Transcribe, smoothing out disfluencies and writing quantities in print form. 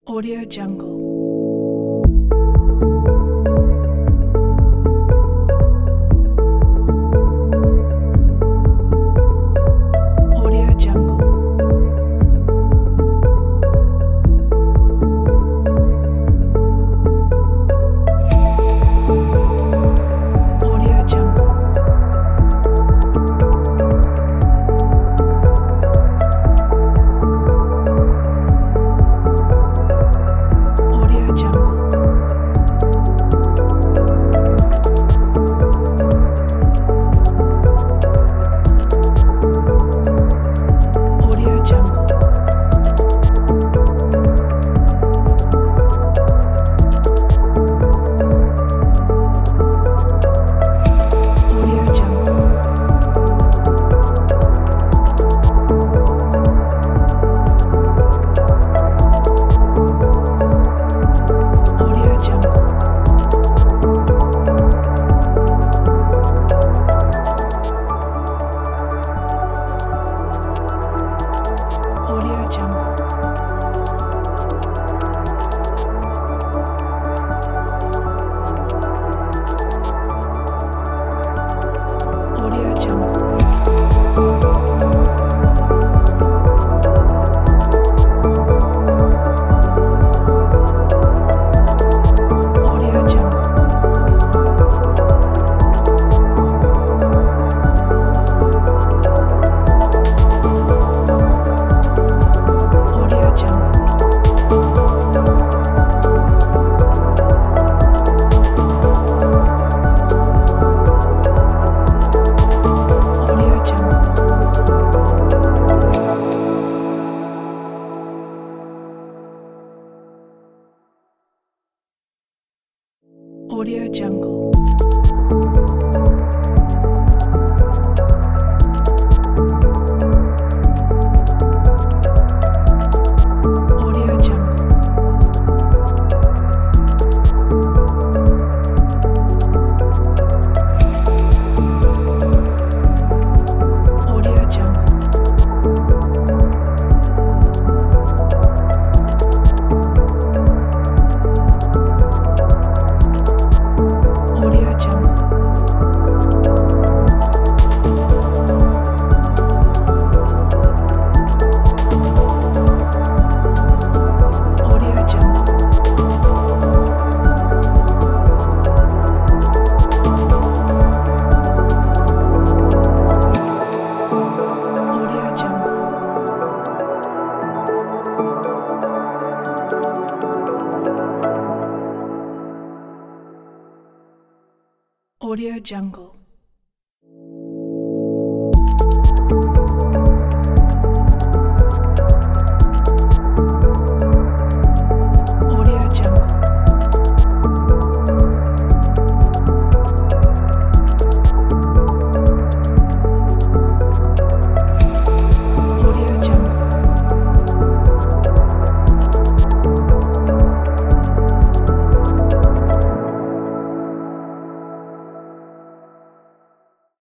Audio Jungle. Audio Jungle. Audio Jungle. Audio Jungle. Audio Jungle. Audio Jungle. Audio Jungle. Audio Jungle. Audio Jungle. Audio Jungle. Audio Jungle. Audio Jungle. Audio Jungle. Audio Jungle. Audio Jungle. Audio Jungle. Audio Jungle. Audio Jungle. Audio Jungle.